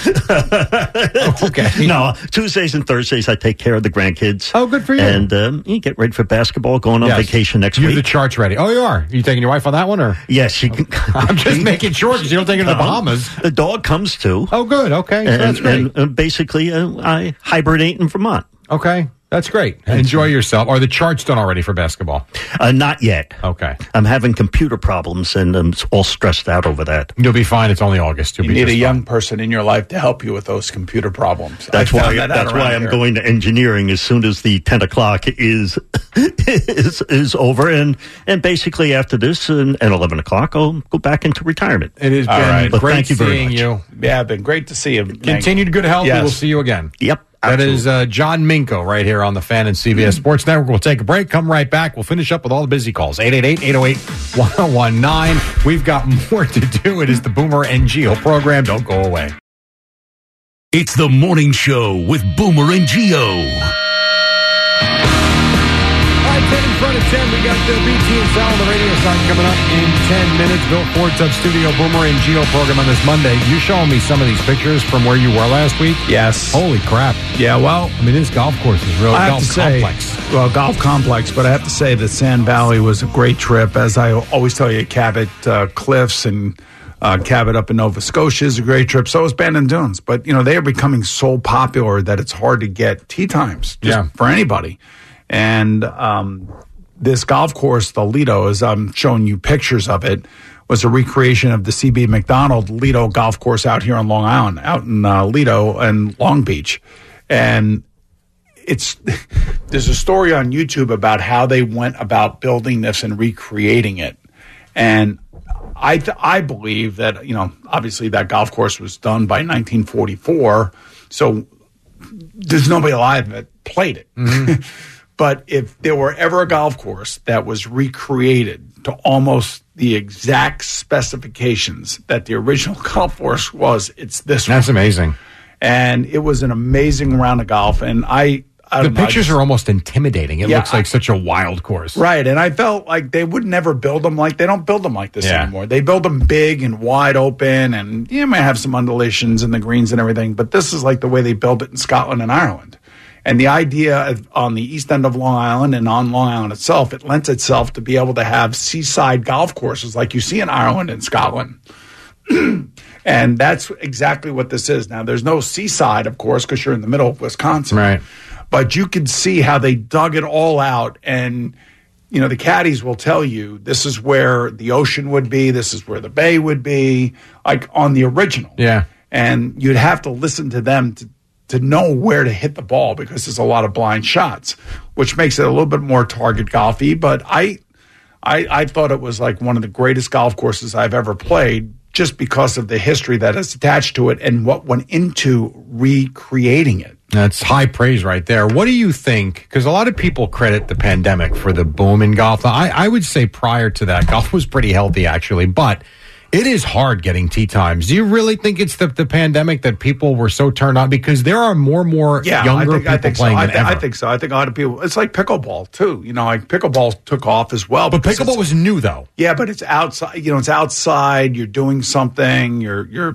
Okay. No, Tuesdays and Thursdays I take care of the grandkids. Oh, good for you. And you get ready for basketball, going on vacation next You week. have the charts ready. Oh, you are? Are you taking your wife on that one? Or Yes, she can. I'm just making sure because you don't take her to the Bahamas. The dog comes too. Oh, good. Okay. So that's great. And basically, I hibernate in Vermont. Okay. That's great. Enjoy yourself. Are the charts done already for basketball? Not yet. Okay. I'm having computer problems, and I'm all stressed out over that. You'll be fine. It's only August. You need a young person in your life to help you with those computer problems. That's why I'm going to engineering as soon as the 10 o'clock is over. And basically after this and 11 o'clock, I'll go back into retirement. It has been great thank you very seeing much. you. Yeah, been great to see you. Continued good health. Yes. We will see you again. Yep. That is John Minko right here on the Fan and CBS Sports Network. We'll take a break, come right back. We'll finish up with all the busy calls. 888-808-1019. We've got more to do. It is the Boomer and Gio program. Don't go away. It's the morning show with Boomer and Gio. All right, 10 in front of 10. We got the BT and Sal on the radio side coming up in 10 minutes. Bill Ford's Up Studio Boomer and Gio program on this Monday. You showing me some of these pictures from where you were last week? Yes. Holy crap. Yeah, well, I mean, this golf course is really golf complex. Golf complex, but I have to say that Sand Valley was a great trip. As I always tell you, Cabot Cliffs and Cabot up in Nova Scotia is a great trip. So is Bandon Dunes. But, they are becoming so popular that it's hard to get tee times for anybody. And this golf course, the Lido, as I'm showing you pictures of it, was a recreation of the CB McDonald Lido golf course out here on Long Island, out in Lido and Long Beach. And there's a story on YouTube about how they went about building this and recreating it. And I believe that, obviously that golf course was done by 1944. So there's nobody alive that played it. Mm-hmm. But if there were ever a golf course that was recreated to almost the exact specifications that the original golf course was, it's this one. That's amazing. And it was an amazing round of golf. And the pictures are almost intimidating. It looks like such a wild course. Right. And I felt like they would never build them they don't build them like this anymore. They build them big and wide open, and you may have some undulations in the greens and everything, but this is like the way they build it in Scotland and Ireland. And the idea on the east end of Long Island and on Long Island itself, it lends itself to be able to have seaside golf courses like you see in Ireland and Scotland. And that's exactly what this is. Now, there's no seaside, of course, because you're in the middle of Wisconsin. Right. But you can see how they dug it all out. And, the caddies will tell you this is where the ocean would be. This is where the bay would be, like on the original. Yeah. And you'd have to listen to them to know where to hit the ball because there's a lot of blind shots, which makes it a little bit more target golfy. But I thought it was like one of the greatest golf courses I've ever played just because of the history that is attached to it and what went into recreating it. That's high praise right there. What do you think? Because a lot of people credit the pandemic for the boom in golf. I would say prior to that, golf was pretty healthy, actually, but it is hard getting tee times. Do you really think it's the pandemic that people were so turned on? Because there are more and more younger people playing than ever. I think so. I think a lot of people, it's like pickleball too. Like pickleball took off as well. But pickleball was new though. Yeah, but it's outside, it's outside, you're doing something, you're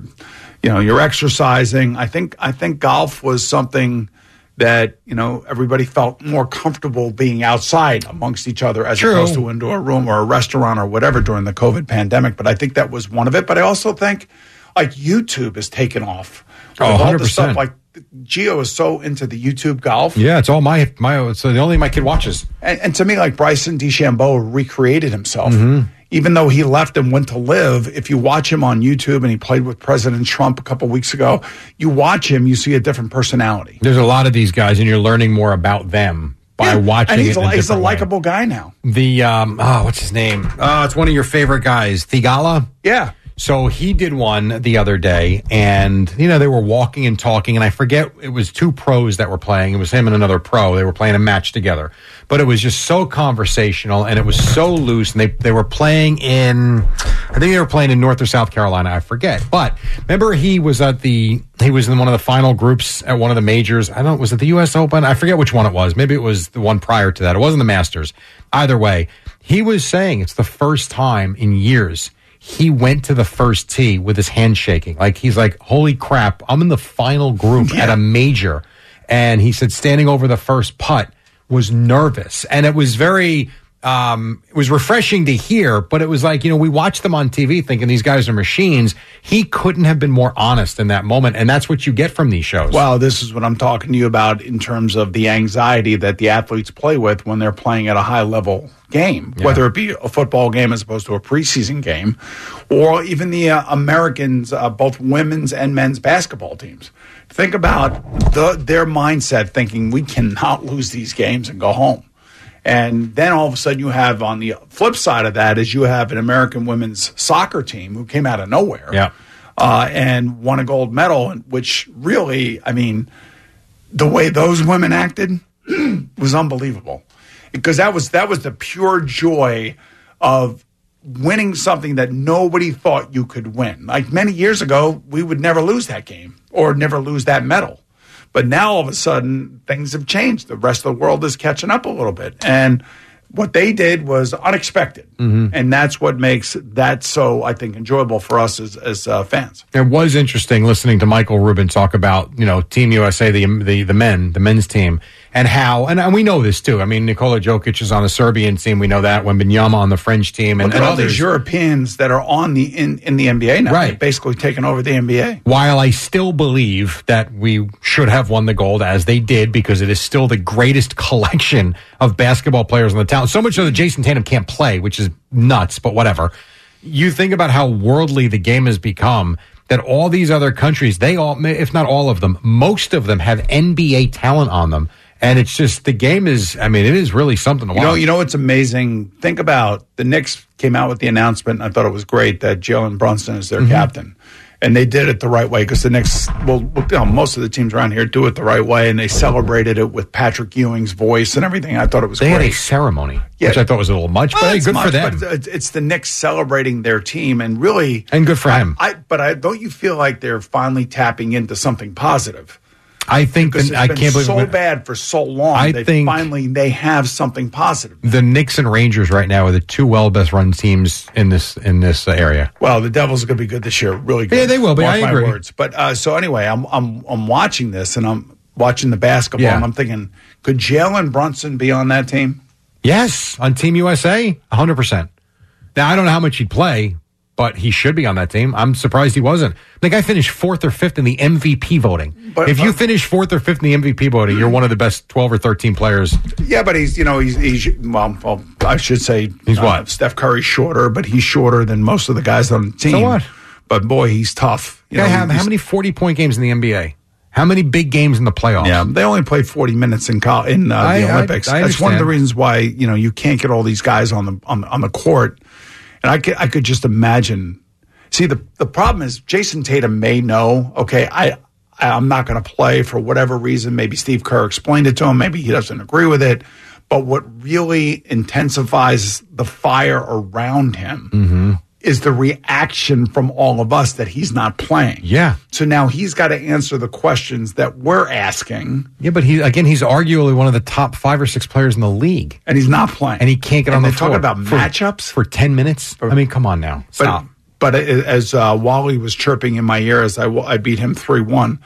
exercising. I think golf was something that, everybody felt more comfortable being outside amongst each other as opposed to into a room or a restaurant or whatever during the COVID pandemic. But I think that was one of it. But I also think like YouTube has taken off. Oh, 100%. All the stuff like Gio is so into the YouTube golf. Yeah, it's all my it's the only my kid watches. And to me, like Bryson DeChambeau recreated himself. Mm-hmm. Even though he left and went to live, if you watch him on YouTube, and he played with President Trump a couple weeks ago, you watch him, you see a different personality. There's a lot of these guys, and you're learning more about them by watching and he's a likable guy now. The, what's his name? It's one of your favorite guys, Thigala. Yeah. So he did one the other day, and, they were walking and talking, and I forget, it was two pros that were playing. It was him and another pro. They were playing a match together. But it was just so conversational, and it was so loose, and they were playing in, I think they were playing in North or South Carolina, I forget. But remember he was in one of the final groups at one of the majors. I don't know, was it the U.S. Open? I forget which one it was. Maybe it was the one prior to that. It wasn't the Masters. Either way, he was saying it's the first time in years he went to the first tee with his hand shaking. Like, he's like, holy crap, I'm in the final group at a major. And he said standing over the first putt was nervous. And it was very... it was refreshing to hear, but it was like, we watched them on TV thinking these guys are machines. He couldn't have been more honest in that moment, and that's what you get from these shows. Well, this is what I'm talking to you about in terms of the anxiety that the athletes play with when they're playing at a high-level game, whether it be a football game as opposed to a preseason game, or even the Americans, both women's and men's basketball teams. Think about their mindset thinking, we cannot lose these games and go home. And then all of a sudden you have on the flip side of that is you have an American women's soccer team who came out of nowhere and won a gold medal, which really, I mean, the way those women acted was unbelievable. Because that was the pure joy of winning something that nobody thought you could win. Like many years ago, we would never lose that game or never lose that medal. But now all of a sudden, things have changed. The rest of the world is catching up a little bit. And what they did was unexpected. Mm-hmm. And that's what makes that so, I think, enjoyable for us as fans. It was interesting listening to Michael Rubin talk about, Team USA, the men's team, and how, and we know this too. I mean, Nikola Jokic is on the Serbian team. We know that. Wembanyama on the French team. And all others. These Europeans that are on in the NBA now. Right. Basically taking over the NBA. While I still believe that we should have won the gold as they did, because it is still the greatest collection of basketball players on the talent. So much so that Jason Tatum can't play, which is nuts, but whatever. You think about how worldly the game has become, that all these other countries, they all, if not all of them, most of them have NBA talent on them. And it's just, the game is, I mean, it is really something to watch. You know what's amazing? Think about, the Knicks came out with the announcement, and I thought it was great, that Jalen Brunson is their captain. And they did it the right way, because the Knicks, most of the teams around here do it the right way, and they celebrated it with Patrick Ewing's voice and everything. I thought it was great. They had a ceremony, which I thought was a little much, but hey, good for them. But it's the Knicks celebrating their team, and really... And good for him. But don't you feel like they're finally tapping into something positive? I think because I can't believe so bad for so long. They have something positive. The Knicks and Rangers right now are the two best run teams in this area. Well, the Devils are going to be good this year, really good. Yeah, they will be. I agree. Words. But so anyway, I'm watching this, and I'm watching the basketball, and I'm thinking, could Jalen Brunson be on that team? Yes, on Team USA, 100%. Now I don't know how much he'd play, but he should be on that team. I'm surprised he wasn't. The guy finished 4th or 5th in the MVP voting. But if you finish 4th or 5th in the MVP voting, you're one of the best 12 or 13 players. Yeah, but he's well, I should say he's what? Steph Curry's shorter, but he's shorter than most of the guys on the team. So what? But boy, he's tough. How many 40-point games in the NBA? How many big games in the playoffs? Yeah, they only play 40 minutes in the Olympics. That's one of the reasons why you can't get all these guys on the court. And I could just imagine. See, the problem is Jason Tatum may know, okay, I'm not going to play for whatever reason. Maybe Steve Kerr explained it to him. Maybe he doesn't agree with it. But what really intensifies the fire around him is the reaction from all of us that he's not playing. Yeah. So now he's got to answer the questions that we're asking. Yeah, but he's arguably one of the top 5 or 6 players in the league. And he's not playing. And he can't get on the floor. Talk about matchups. For 10 minutes? I mean, come on now. Stop. But as Wally was chirping in my ear as I beat him 3-1,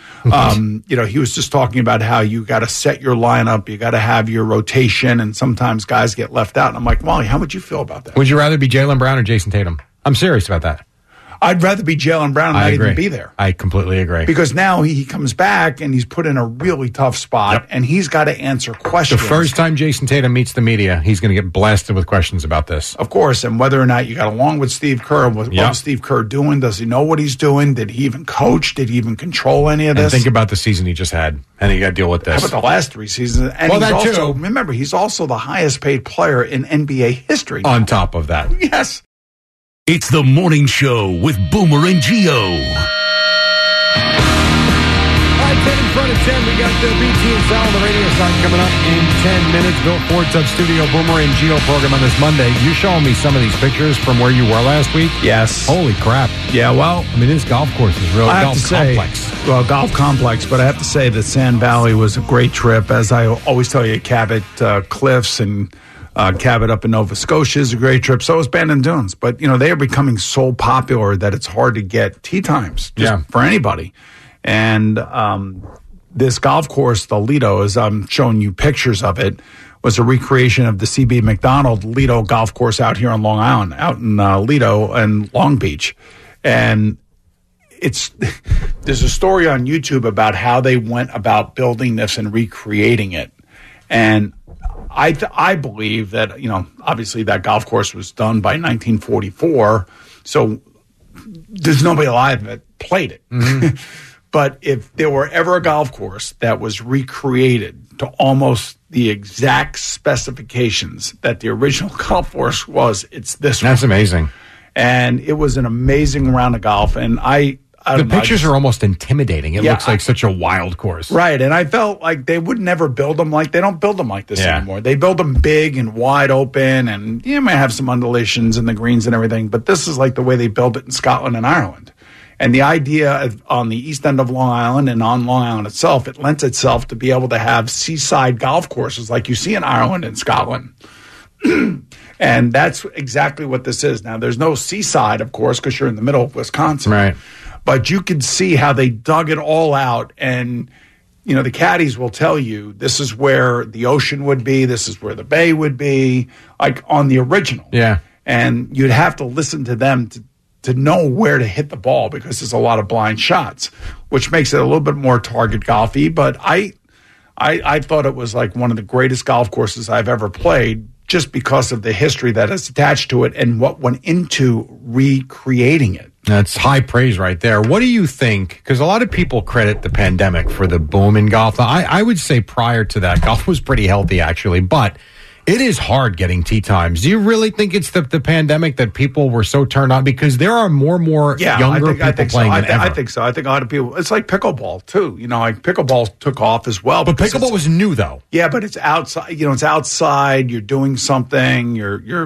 he was just talking about how you got to set your lineup, you got to have your rotation, and sometimes guys get left out. And I'm like, Wally, how would you feel about that? Would you rather be Jaylen Brown or Jason Tatum? I'm serious about that. I'd rather be Jaylen Brown and not even be there. I completely agree. Because now he comes back and he's put in a really tough spot, and he's got to answer questions. The first time Jason Tatum meets the media, he's going to get blasted with questions about this. Of course, and whether or not you got along with Steve Kerr, what was Steve Kerr doing? Does he know what he's doing? Did he even coach? Did he even control any of this? And think about the season he just had, and you got to deal with this. How about the last 3 seasons? And remember, he's also the highest paid player in NBA history now. On top of that. Yes. It's the morning show with Boomer and Gio. All right, 10 in front of 10. We got the BT and Sal on the radio side coming up in 10 minutes. Bill Ford Tub Studio, Boomer and Gio program on this Monday. You showing me some of these pictures from where you were last week? Yes. Holy crap. Yeah, well, I mean, this golf course is really golf complex. But I have to say that Sand Valley was a great trip. As I always tell you, Cabot Cliffs and Cabot up in Nova Scotia is a great trip. So is Bandon Dunes. But, they are becoming so popular that it's hard to get tee times for anybody. And this golf course, the Lido, as I'm showing you pictures of it, was a recreation of the C.B. McDonald Lido golf course out here on Long Island, out in Lido and Long Beach. And there's a story on YouTube about how they went about building this and recreating it. And I believe that, obviously that golf course was done by 1944, so there's nobody alive that played it. Mm-hmm. But if there were ever a golf course that was recreated to almost the exact specifications that the original golf course was, it's this one. That's amazing. And it was an amazing round of golf. And the pictures are almost intimidating. It looks like such a wild course. Right. And I felt like they would never build them they don't build them like this anymore. They build them big and wide open, and you might have some undulations in the greens and everything, but this is like the way they build it in Scotland and Ireland. And the idea on the east end of Long Island and on Long Island itself, it lends itself to be able to have seaside golf courses like you see in Ireland and Scotland. And that's exactly what this is. Now, there's no seaside, of course, because you're in the middle of Wisconsin. Right. But you can see how they dug it all out. And, the caddies will tell you this is where the ocean would be. This is where the bay would be, like on the original. Yeah. And you'd have to listen to them to know where to hit the ball because there's a lot of blind shots, which makes it a little bit more target golfy. But I thought it was like one of the greatest golf courses I've ever played just because of the history that is attached to it and what went into recreating it. That's high praise right there. What do you think? Because a lot of people credit the pandemic for the boom in golf. I would say prior to that, golf was pretty healthy, actually, but it is hard getting tee times. Do you really think it's the pandemic that people were so turned on? Because there are more and more younger people playing than ever. I think so. I think a lot of people, it's like pickleball, too. Like pickleball took off as well. But pickleball was new, though. Yeah, but it's outside. It's outside. You're doing something. You're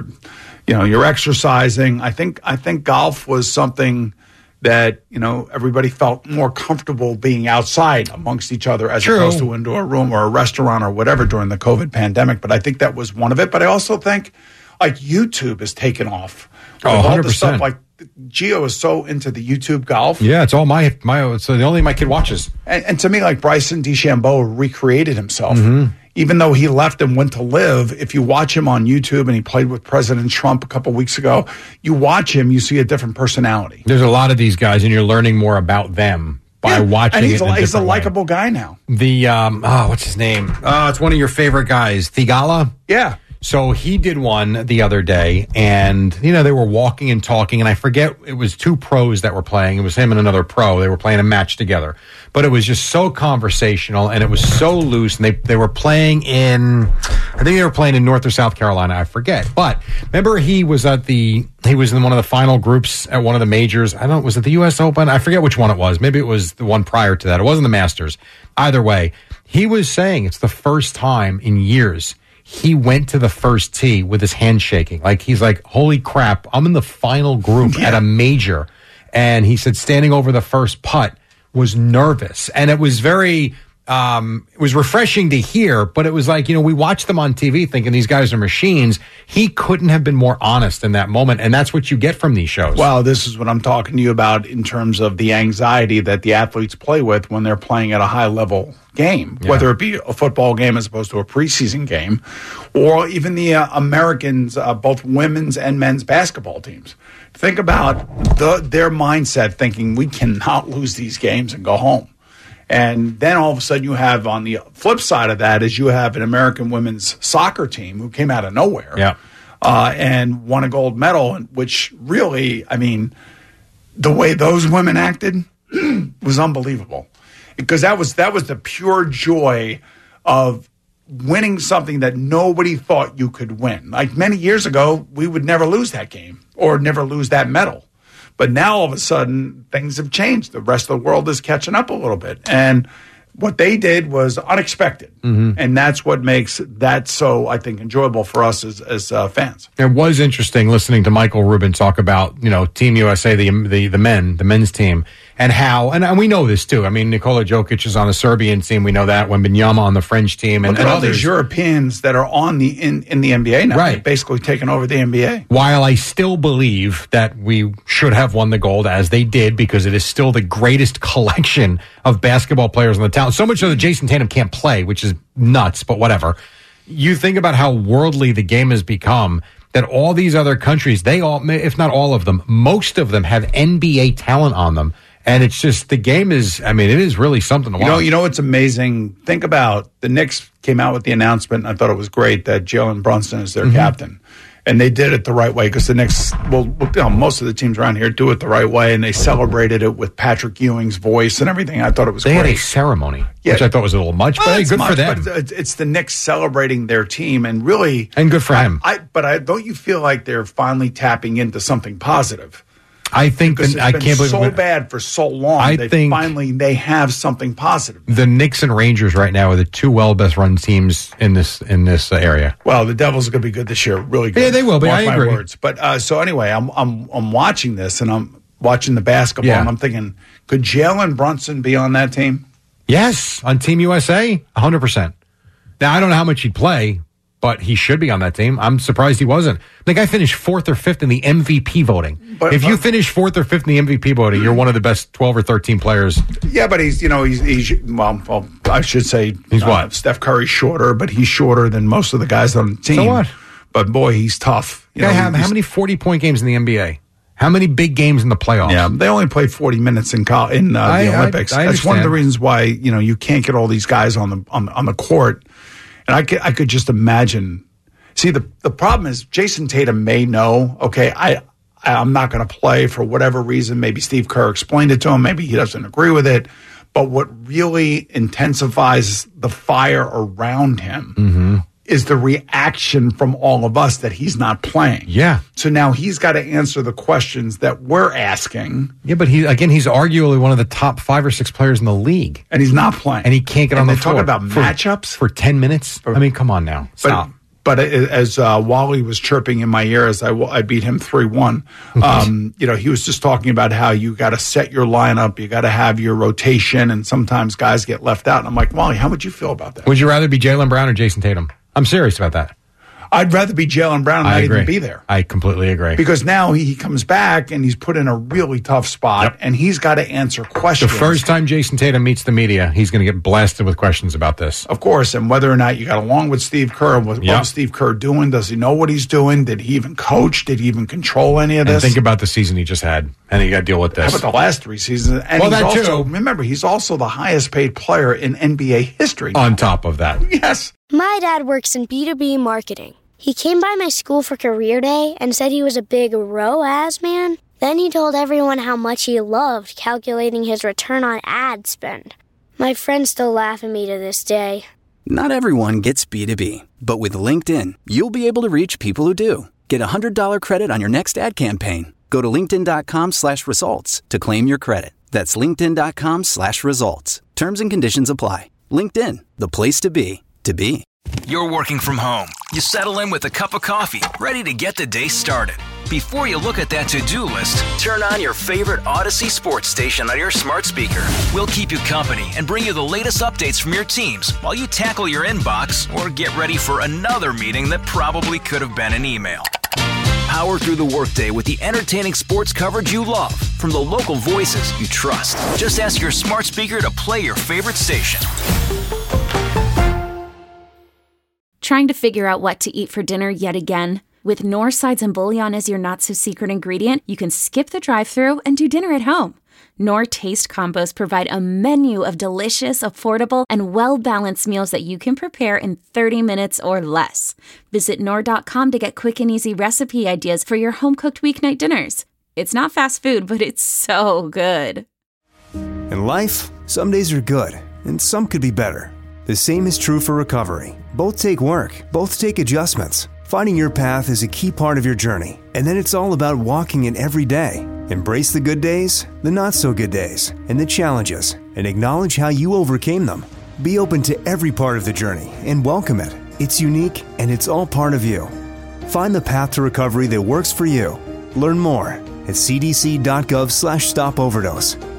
exercising. I think golf was something that, everybody felt more comfortable being outside amongst each other as opposed to into a room or a restaurant or whatever during the COVID pandemic. But I think that was one of it. But I also think like YouTube has taken off. Oh, 100%. All the stuff, like Gio is so into the YouTube golf. Yeah, it's all my so the only thing my kid watches. And to me, like Bryson DeChambeau recreated himself. Mm-hmm. Even though he left and went to live, if you watch him on YouTube and he played with President Trump a couple weeks ago, you watch him, you see a different personality. There's a lot of these guys, and you're learning more about them by watching and it. And he's a likable guy now. The, what's his name? It's one of your favorite guys, Thigala. Yeah. So he did one the other day, and, they were walking and talking, and I forget, it was two pros that were playing. It was him and another pro. They were playing a match together. But it was just so conversational, and it was so loose, and they were playing in North or South Carolina, I forget. But remember, he was in one of the final groups at one of the majors. I don't know, was it the U.S. Open? I forget which one it was. Maybe it was the one prior to that. It wasn't the Masters. Either way, he was saying it's the first time in years he went to the first tee with his hand shaking. Like, he's like, holy crap, I'm in the final group at a major. And he said standing over the first putt was nervous. And it was very, it was refreshing to hear, but it was like, we watch them on TV thinking these guys are machines. He couldn't have been more honest in that moment. And that's what you get from these shows. Well, this is what I'm talking to you about in terms of the anxiety that the athletes play with when they're playing at a high level game, whether it be a football game as opposed to a preseason game, or even the Americans, both women's and men's basketball teams. Think about their mindset thinking we cannot lose these games and go home. And then all of a sudden you have on the flip side of that is you have an American women's soccer team who came out of nowhere and won a gold medal, which really, the way those women acted was unbelievable. Because that was the pure joy of winning something that nobody thought you could win. Like many years ago, we would never lose that game or never lose that medal. But now all of a sudden, things have changed. The rest of the world is catching up a little bit. And what they did was unexpected. Mm-hmm. And that's what makes that so, I think, enjoyable for us as fans. It was interesting listening to Michael Rubin talk about, Team USA, the men's team. and how, and we know this too. I mean, Nikola Jokic is on the Serbian team. We know that. Wembanyama on the French team, and all others. these Europeans that are on in the NBA now, right? Basically taking over the NBA. While I still believe that we should have won the gold as they did, because it is still the greatest collection of basketball players in the town. So much so that Jason Tatum can't play, which is nuts. But whatever. You think about how worldly the game has become. That all these other countries, they all, if not all of them, most of them have NBA talent on them. And it's just, the game is, I mean, it is really something to watch. You know what's amazing? Think about, the Knicks came out with the announcement, and I thought it was great that Jalen Brunson is their captain. And they did it the right way, because the Knicks, most of the teams around here do it the right way, and they celebrated it with Patrick Ewing's voice and everything. I thought it was great. They had a ceremony, which I thought was a little much, but hey, good for them. But it's the Knicks celebrating their team, and really... And good for him. Don't you feel like they're finally tapping into something positive? I think that I can't believe so bad for so long. They have something positive. The Knicks and Rangers right now are the two best run teams in this area. Well, the Devils are going to be good this year, really good. Yeah, they will be. I agree. Words. But so anyway, I'm watching this, and I'm watching the basketball, and I'm thinking, could Jalen Brunson be on that team? Yes, on Team USA, 100%. Now I don't know how much he'd play, but he should be on that team. I'm surprised he wasn't. The guy finished 4th or 5th in the MVP voting. But if you finish 4th or 5th in the MVP voting, you're one of the best 12 or 13 players. Yeah, but he's well, I should say he's what? Steph Curry's shorter, but he's shorter than most of the guys on the team. So what? But boy, he's tough. How many 40-point games in the NBA? How many big games in the playoffs? Yeah, they only play 40 minutes in the Olympics. That's one of the reasons why you can't get all these guys on the court. And I could just imagine. See, the problem is Jason Tatum may know, okay, I'm not going to play for whatever reason. Maybe Steve Kerr explained it to him. Maybe he doesn't agree with it. But what really intensifies the fire around him is the reaction from all of us that he's not playing. Yeah. So now he's got to answer the questions that we're asking. Yeah, but he's arguably one of the top 5 or 6 players in the league. And he's not playing. And he can't get on the floor. They're talking about matchups? For 10 minutes? I mean, come on now. Stop. But as Wally was chirping in my ear as I beat him 3-1, he was just talking about how you got to set your lineup, you got to have your rotation, and sometimes guys get left out. And I'm like, Wally, how would you feel about that? Would you rather be Jaylen Brown or Jason Tatum? I'm serious about that. I'd rather be Jaylen Brown and not even be there. I completely agree. Because now he comes back and he's put in a really tough spot, and he's got to answer questions. The first time Jason Tatum meets the media, he's going to get blasted with questions about this. Of course, and whether or not you got along with Steve Kerr, what was Steve Kerr doing? Does he know what he's doing? Did he even coach? Did he even control any of this? And think about the season he just had, and he got to deal with this. How about the last 3 seasons? And remember, he's also the highest paid player in NBA history now. On top of that. Yes. My dad works in B2B marketing. He came by my school for career day and said he was a big ROAS man. Then he told everyone how much he loved calculating his return on ad spend. My friends still laugh at me to this day. Not everyone gets B2B, but with LinkedIn, you'll be able to reach people who do. Get a $100 credit on your next ad campaign. Go to linkedin.com/results to claim your credit. That's linkedin.com/results. Terms and conditions apply. LinkedIn, the place to be, to be. You're working from home. You settle in with a cup of coffee, ready to get the day started. Before you look at that to-do list, turn on your favorite Odyssey sports station on your smart speaker. We'll keep you company and bring you the latest updates from your teams while you tackle your inbox or get ready for another meeting that probably could have been an email. Power through the workday with the entertaining sports coverage you love from the local voices you trust. Just ask your smart speaker to play your favorite station. Trying to figure out what to eat for dinner yet again? With Knorr sides and bouillon as your not-so-secret ingredient, you can skip the drive-thru and do dinner at home. Knorr Taste Combos provide a menu of delicious, affordable, and well-balanced meals that you can prepare in 30 minutes or less. Visit Knorr.com to get quick and easy recipe ideas for your home-cooked weeknight dinners. It's not fast food, but it's so good. In life, some days are good, and some could be better. The same is true for recovery. Both take work, both take adjustments. Finding your path is a key part of your journey, and then it's all about walking it every day. Embrace the good days, the not-so-good days, and the challenges, and acknowledge how you overcame them. Be open to every part of the journey and welcome it. It's unique, and it's all part of you. Find the path to recovery that works for you. Learn more at cdc.gov/stopoverdose.